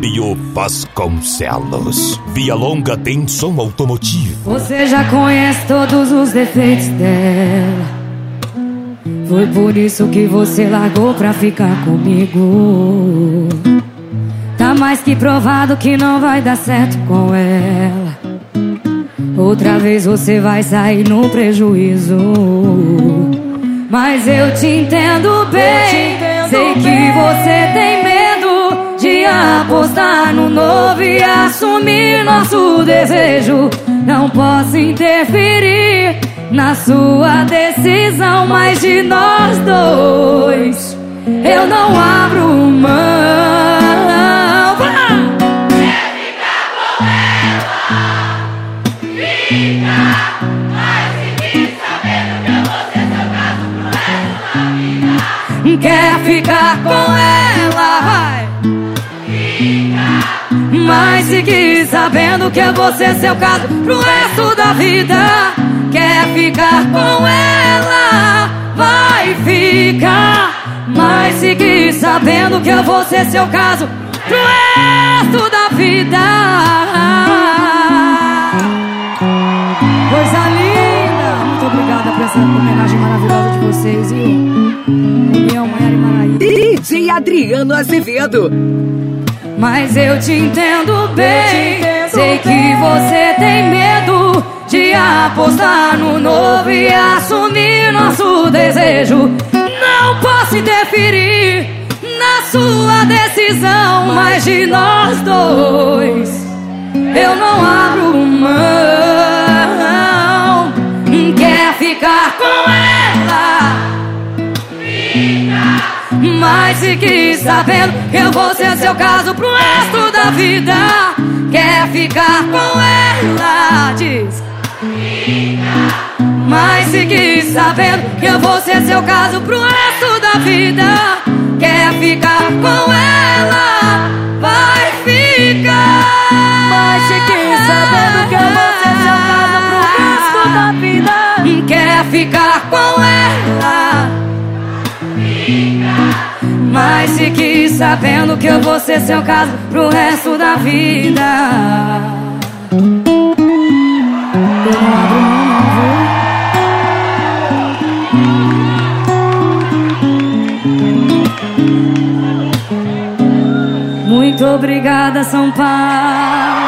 Fábio Vasconcelos. Via Longa tem som automotivo. Você já conhece todos os defeitos dela. Foi por isso que você largou pra ficar comigo. Tá mais que provado que não vai dar certo com ela. Outra vez você vai sair no prejuízo. Mas eu te entendo bem. Sei que você tem medo de apostar no novo e assumir nosso desejo. Não posso interferir na sua decisão, mas de nós dois eu não abro mão. Quer ficar com ela? Fica, mas fique sabendo que eu vou ser seu caso pro resto da vida. Quer ficar com ela, vai. Fica, Mas fique sabendo que eu vou ser seu caso pro resto da vida. Quer ficar com ela, vai ficar. Mas fique sabendo que eu vou ser seu caso pro resto da vida. Coisa linda! Muito obrigada por essa homenagem maravilhosa de vocês, viu? União, Maiara e Maraísa. DJ Adriano Azevedo. Mas eu te entendo bem. Sei que você tem medo de apostar no novo e assumir nosso desejo. Não posso interferir na sua decisão, mas de nós dois eu não abro mão. Quer ficar com ela? Mas fique sabendo que eu vou ser seu caso pro resto da vida. Quer ficar com ela? Diz. Mas fique sabendo que eu vou ser seu caso pro resto da vida. Quer ficar com ela? Vai ficar. Mas fique sabendo que eu vou ser seu caso pro resto da vida. Quer ficar com ela? Mas fique sabendo que eu vou ser seu caso pro resto da vida. Eu não abro mão, não, viu? Muito obrigada, São Paulo.